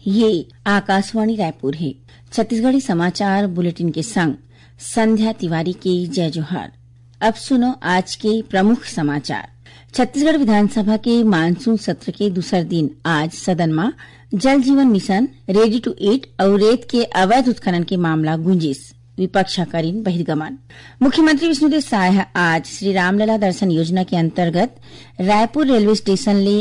ये आकाशवाणी रायपुर है। छत्तीसगढ़ी समाचार बुलेटिन के संग संध्या तिवारी के जय जोहार। अब सुनो आज के प्रमुख समाचार। छत्तीसगढ़ विधानसभा के मानसून सत्र के दूसरे दिन आज सदन में जल जीवन मिशन, रेडी टू ईट और रेत के अवैध उत्खनन के मामला गुंजिस विपक्ष करीन बहिर्गमन। मुख्यमंत्री विष्णुदेव साय आज श्री रामलला दर्शन योजना के अंतर्गत रायपुर रेलवे स्टेशन ले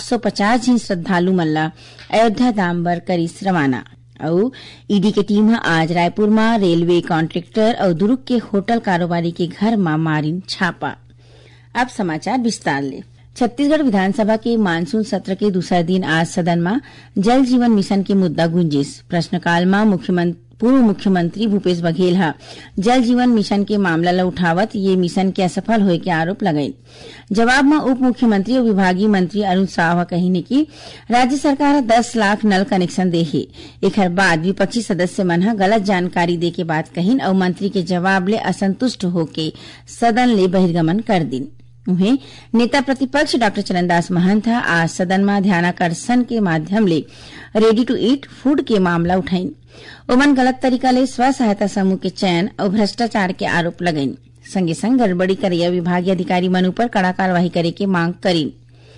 850 जन श्रद्धालु मन ला अयोध्या धाम बर करिस रवाना। और ईडी के टीम आज रायपुर में रेलवे कॉन्ट्रैक्टर और दुर्ग के होटल कारोबारी के घर में मारिन छापा। अब समाचार विस्तार ले। छत्तीसगढ़ विधानसभा के मानसून सत्र के दूसरे दिन आज सदन में जल जीवन मिशन के मुद्दा गुंजिस। प्रश्नकाल में पूर्व मुख्यमंत्री भूपेश बघेल जल जीवन मिशन के मामला ला उठावत ये मिशन के असफल होए के आरोप लगाई। जवाब में उप मुख्यमंत्री और विभागीय मंत्री अरुण साव कही कि राज्य सरकार 10 लाख नल कनेक्शन दे है। एकर बाद विपक्षी सदस्य मन गलत जानकारी दे के बात कहीन और मंत्री के जवाब ले असंतुष्ट होके सदन ले बहिर्गमन कर दिन। उन्हें नेता प्रतिपक्ष डॉक्टर चरणदास महंत आज सदन में ध्यानाकर्षण के माध्यम ले रेडी टू ईट फूड के मामला उठाइन। ओमन गलत तरीका ले स्व सहायता समूह के चयन और भ्रष्टाचार के आरोप लगाइन। संगे संग गड़बड़ी करैया विभागीय अधिकारी मन ऊपर कड़ा कार्रवाई करे के मांग करीन।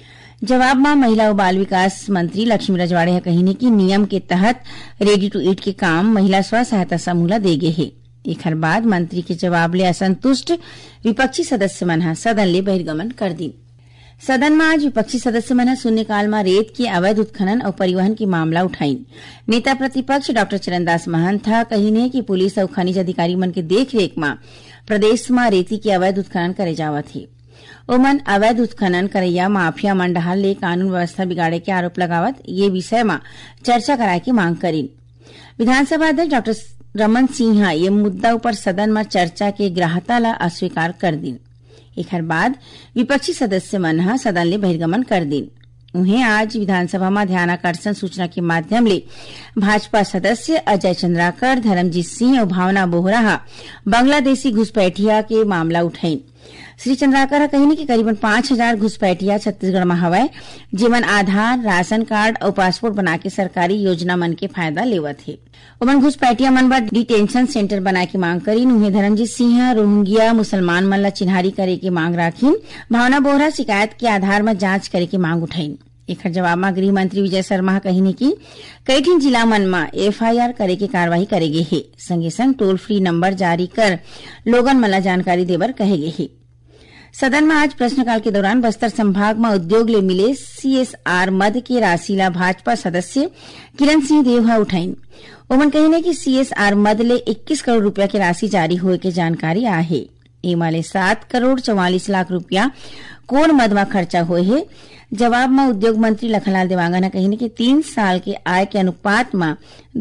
जवाब में महिला और बाल विकास मंत्री लक्ष्मी रजवाड़े कही कि नियम के तहत रेडी टू ईट के काम महिला स्व सहायता समूह ला दे गे है। एकर बाद मंत्री के जवाब ले असंतुष्ट विपक्षी सदस्य मन सदन ले बहिर्गमन कर दी। सदन में आज विपक्षी सदस्य मन शून्यकाल में रेत के अवैध उत्खनन और परिवहन की मामला उठाइन। नेता प्रतिपक्ष डॉक्टर चरणदास महंत कही कि पुलिस और खनिज अधिकारी मन के देखरेख में प्रदेश में रेती के अवैध उत्खनन करे जावत है। ओमन अवैध उत्खनन करैया माफिया मन डहाल ले कानून व्यवस्था बिगाड़े के आरोप लगावत ये विषय में चर्चा कराए की मांग करीन। विधानसभा अध्यक्ष डॉक्टर रमन सिंह ये मुद्दा पर सदन में चर्चा के ग्राह्यता ला अस्वीकार कर दिन। एकर बाद विपक्षी सदस्य मन सदन ले बहिर्गमन कर दिन। उन्हें आज विधानसभा में ध्यानाकर्षण सूचना के माध्यम ले भाजपा सदस्य अजय चंद्राकर, धर्मजीत सिंह और भावना बोहरा बांग्लादेशी घुसपैठिया के मामला उठाइन। श्री चंद्राकर कही कि करीबन 5000 घुसपैठिया छत्तीसगढ़ में हवय, जेमन आधार, राशन कार्ड और पासपोर्ट बना के सरकारी योजना मन के फायदा लेवत है। ओमन घुसपैठिया मन बर डिटेंशन सेंटर बनाए की मांग करीन। उन्हें धर्मजीत सिंह रोहिंग्या मुसलमान मन ला चिन्हारी करे के मांग राखीन। भावना बोहरा शिकायत के आधार में जांच करे के मांग उठाइन। एकर जवाब में गृह मंत्री विजय शर्मा कही कि कई ठिन जिला मन में एफआईआर करे के कार्रवाई करेगे है। संगे संग टोल फ्री नंबर जारी कर लोगन मन ला जानकारी देवर कहेगे है। सदन में आज प्रश्नकाल के दौरान बस्तर संभाग में उद्योग ले मिले सीएसआर मद के राशि ला भाजपा सदस्य किरण सिंह देव उठाइन। ओमन कही कि सीएसआर मद ले 21 करोड़ रुपया के राशि जारी होए के जानकारी आ है। एमाले 7 करोड़ 44 लाख रुपया कोन मद में खर्चा हुए है। जवाब में उद्योग मंत्री लखनलाल देवांगन कही कि 3 साल के आय के अनुपात में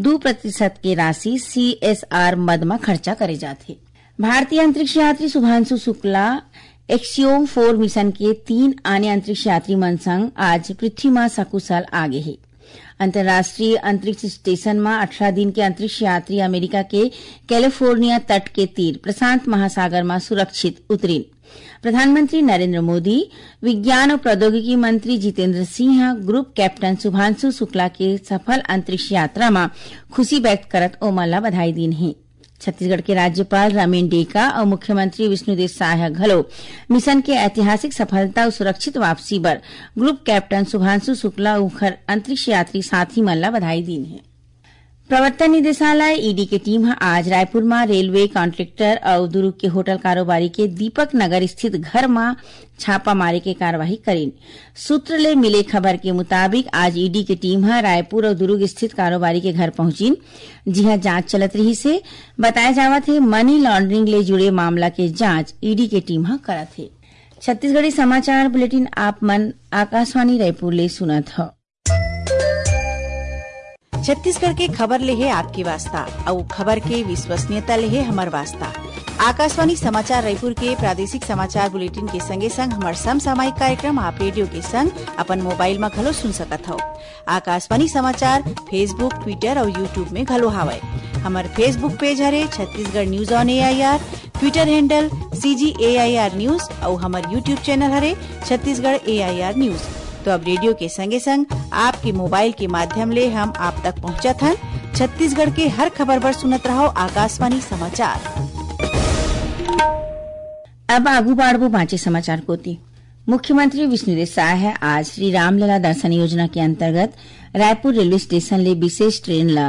2% के राशि सीएसआर मद में खर्चा करे जाते। भारतीय अंतरिक्ष यात्री शुभांशु शुक्ला एक्सियोम 4 मिशन के 3 अन्य अंतरिक्ष यात्री मन संग आज पृथ्वी में सकुशल आगे है। अंतर्राष्ट्रीय अंतरिक्ष स्टेशन में 18 दिन के अंतरिक्ष यात्री अमेरिका के कैलिफोर्निया तट के तीर प्रशांत महासागर में सुरक्षित उतरीन। प्रधानमंत्री नरेंद्र मोदी, विज्ञान और प्रौद्योगिकी मंत्री जितेंद्र सिंह ग्रुप कैप्टन शुभांशु शुक्ला के सफल अंतरिक्ष यात्रा में खुशी व्यक्त करत ओमन ला बधाई दीन है। छत्तीसगढ़ के राज्यपाल रमेन डेका और मुख्यमंत्री विष्णुदेव साय घलो मिशन के ऐतिहासिक सफलता और सुरक्षित वापसी पर ग्रुप कैप्टन शुभांशु शुक्ला और अंतरिक्ष यात्री साथी मन ला बधाई दीन है। प्रवर्तन निदेशालय ईडी की टीम आज रायपुर में रेलवे कॉन्ट्रैक्टर और दुर्ग के होटल कारोबारी के दीपक नगर स्थित घर में छापा मारे के कार्यवाही करीन। सूत्र ले मिले खबर के मुताबिक आज ईडी की टीम रायपुर और दुर्ग स्थित कारोबारी के घर पहुंचीन, जिहां जांच चलत रही से बताया जावत है मनी लॉन्ड्रिंग ले जुड़े मामला के जांच ईडी की टीम करत है। छत्तीसगढ़ी समाचार बुलेटिन आप मन आकाशवाणी रायपुर ले सुनत हो। छत्तीसगढ़ के खबर ले है आपकी वास्ता और खबर के विश्वसनीयता ले है हमार वास्ता। आकाशवाणी समाचार रायपुर के प्रादेशिक समाचार बुलेटिन के संगे संग हमार समसामयिक कार्यक्रम आप रेडियो के संग अपन मोबाइल में घलो सुन सकत हो। आकाशवाणी समाचार फेसबुक, ट्विटर और यूट्यूब में घलो हावय। हमार फेसबुक पेज हरे Chhattisgarh news on AIR, Twitter handle CGAIR news और हमार यूट्यूब चैनल हरे छत्तीसगढ़ AIR न्यूज। तो अब रेडियो के संगे संग आपके मोबाइल के माध्यम ले हम आप तक पहुँचत हन। छत्तीसगढ़ के हर खबर पर सुनत रहो आकाशवाणी समाचार। अब आगू बाढ़बो बाँचे समाचार कोती। मुख्यमंत्री विष्णुदेव साय आज श्री रामलला दर्शन योजना के अंतर्गत रायपुर रेलवे स्टेशन ले विशेष ट्रेन ला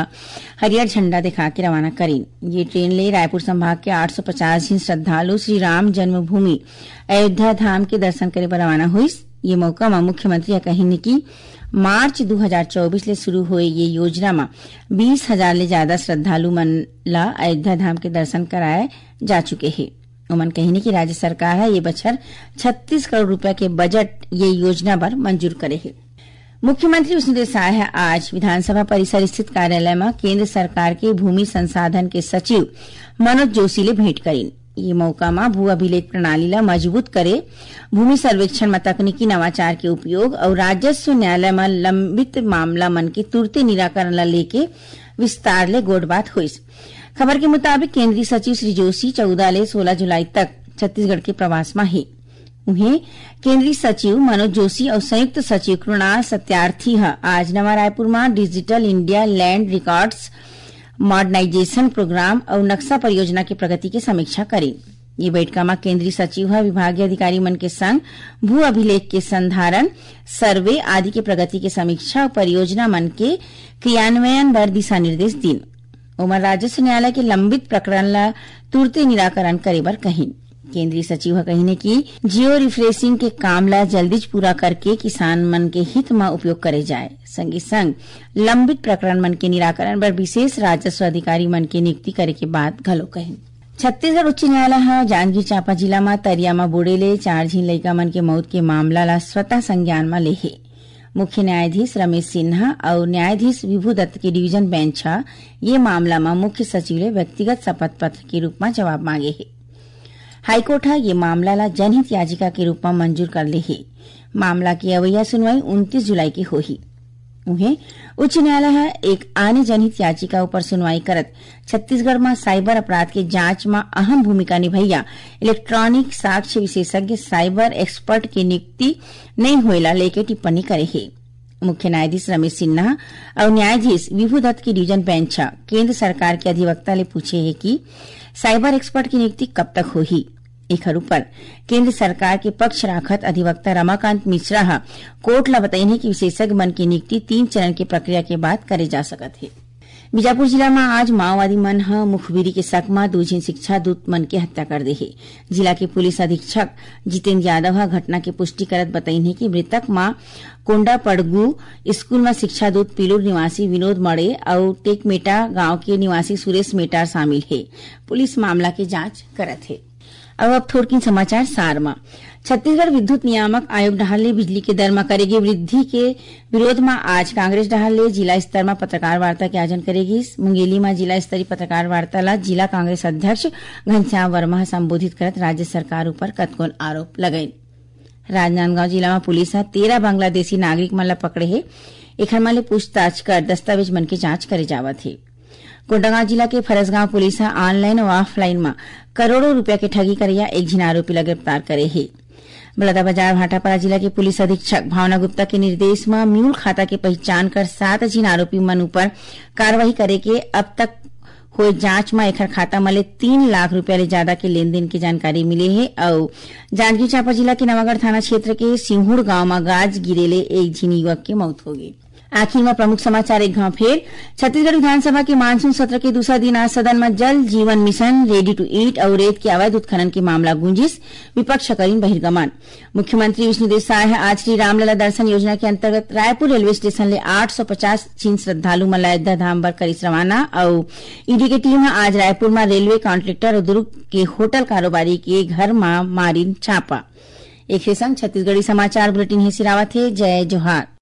हरियर झंडा दिखा के रवाना करीन। ये ट्रेन ले रायपुर संभाग के 850 जन श्रद्धालु श्री राम जन्मभूमि अयोध्या धाम के दर्शन करे बर रवाना हुईस। ये मौका में मुख्यमंत्री कहिन कि मार्च 2024 ले शुरू हुए ये योजना में 20,000 ले ज्यादा श्रद्धालु मन ला अयोध्या धाम के दर्शन कराए जा चुके हैं। उमन कहिने की राज्य सरकार है ये बछर 36 करोड़ रुपया के बजट ये योजना पर मंजूर करे है। मुख्यमंत्री विष्णुदेव साय आज विधानसभा परिसर स्थित कार्यालय में केंद्र सरकार के भूमि संसाधन के सचिव मनोज जोशी ले भेंट करीन। ये मौका में भू अभिलेख प्रणाली ला मजबूत करे, भूमि सर्वेक्षण में तकनीकी नवाचार के उपयोग और राजस्व न्यायालय में लंबित मामला मन के तुरते निराकरण ला लेके विस्तार ले गोडबात हुईस। खबर के मुताबिक केंद्रीय सचिव श्री जोशी 14 ले 16 जुलाई तक छत्तीसगढ़ के प्रवास में है। उन्हें केंद्रीय सचिव मनोज जोशी और संयुक्त सचिव कृणाल सत्यार्थी आज नवा रायपुर में digital India land records modernisation programme और नक्शा परियोजना की प्रगति की समीक्षा करी। ये बैठक में केंद्रीय सचिव विभागीय अधिकारी मन के संग भू अभिलेख के संधारण, सर्वे आदि के प्रगति की समीक्षा और परियोजना मन के क्रियान्वयन बर दिशा निर्देश दीन। उमर राजस्व न्यायालय के लंबित प्रकरण ला तुरते निराकरण करे बर कहिन। केंद्रीय सचिव कहिने की जियो रिफ्रेशिंग के काम ला जल्दी पूरा करके किसान मन के हित में उपयोग करे जाए। संगे संग लंबित प्रकरण मन के निराकरण बर विशेष राजस्व अधिकारी मन के नियुक्ति करे के बाद घलो कहिन। छत्तीसगढ़ उच्च न्यायालय जांजगीर चांपा जिला में तरिया में बुड़ेले 4 झीन लइका मन के मौत के मामला ला स्वतः संज्ञान में ले है। मुख्य न्यायाधीश रमेश सिन्हा और न्यायाधीश विभू दत्त की डिवीजन बेंच ये मामला में मुख्य सचिव ले व्यक्तिगत शपथ पत्र के रूप में जवाब मांगे है। हाईकोर्ट ये मामला ला जनहित याचिका के रूप में मंजूर कर ले है। मामला की अवैया सुनवाई 29 जुलाई की होही। उन्हें उच्च न्यायालय एक अन्य जनहित याचिका ऊपर सुनवाई करत छत्तीसगढ़ में साइबर अपराध के जांच में अहम भूमिका निभैया इलेक्ट्रॉनिक साक्ष्य विशेषज्ञ साइबर एक्सपर्ट की नियुक्ति नहीं होएला लेके टिप्पणी करे है। मुख्य न्यायाधीश रमेश सिन्हा और न्यायाधीश विभू दत्त की डिवीजन बेंच केंद्र सरकार के अधिवक्ता ले पूछे है कि साइबर एक्सपर्ट की नियुक्ति कब तक होही। एखर ऊपर केंद्र सरकार के पक्ष राखत अधिवक्ता रमाकांत मिश्रा कोर्ट ला बताइने की विशेषज्ञ मन की नियुक्ति 3 चरण की प्रक्रिया के बाद करे जा सकत है। बीजापुर जिला में आज माओवादी मन मुखबिरी के शक में 2 झीन शिक्षा दूत मन के हत्या कर दे है। जिला के पुलिस अधीक्षक जितेंद्र यादव घटना की पुष्टि करत बताइने की मृतक मां कोंडा पड़गू स्कूल में शिक्षा दूत पिलूर निवासी विनोद मड़े और टेकमेटा गांव के निवासी सुरेश मेटार शामिल है। पुलिस मामला की जांच करत है। अब थोड़किन समाचार सार में छत्तीसगढ़ विद्युत नियामक आयोग डहाले बिजली के दर में करेगी वृद्धि के विरोध में आज कांग्रेस डहाले जिला स्तर में पत्रकार वार्ता के आयोजन करेगी। मुंगेली में जिला स्तरीय पत्रकार वार्ता ला जिला कांग्रेस अध्यक्ष घनश्याम वर्मा संबोधित करत राज्य सरकार ऊपर कतकोन आरोप लगाइन। राजनांदगांव जिला में पुलिस 13 बांग्लादेशी नागरिक मन ला पकड़े है। एखर मन ले पूछताछ कर दस्तावेज मन के जांच करे जावत है। कोंडागांव जिला के फरसगांव पुलिस ऑनलाइन और ऑफलाइन में करोड़ों रुपया के ठगी करिया 1 झीन आरोपी ला गिरफ्तार करे है। बलौदाबाजार भाटापारा जिला के पुलिस अधीक्षक भावना गुप्ता के निर्देश में म्यूल खाता के पहचान कर 7 झीन आरोपी मन ऊपर कार्रवाई करे के अब तक हुए जांच में एखर खाता में 3 लाख रुपया ले ज्यादा के लेन देन की जानकारी मिली है। और जांजगीर चांपा जिला के नवागढ़ थाना क्षेत्र के सिंहुड़ गांव में गाज गिरेले 1 झीन युवक की मौत हो गई। आखिर में प्रमुख समाचार एक घाव फेर छत्तीसगढ़ विधानसभा के मानसून सत्र के दूसरा दिन आज सदन में जल जीवन मिशन, रेडी टू ईट और रेत के अवैध उत्खनन के मामला गूंजिस। विपक्ष करीन बहिर्गमन। मुख्यमंत्री विष्णुदेव साय आज श्री रामलला दर्शन योजना के अंतर्गत रायपुर रेलवे स्टेशन ले 850 झीन श्रद्धालु मन अयोध्या धाम बर करिस रवाना। और ईडी की टीम आज रायपुर में रेलवे कॉन्ट्रेक्टर और दुर्ग के होटल कारोबारी के घर में मारिन छापा। एक संग छत्तीसगढ़ी समाचार बुलेटिन हे सिरावत है। जय जोहार।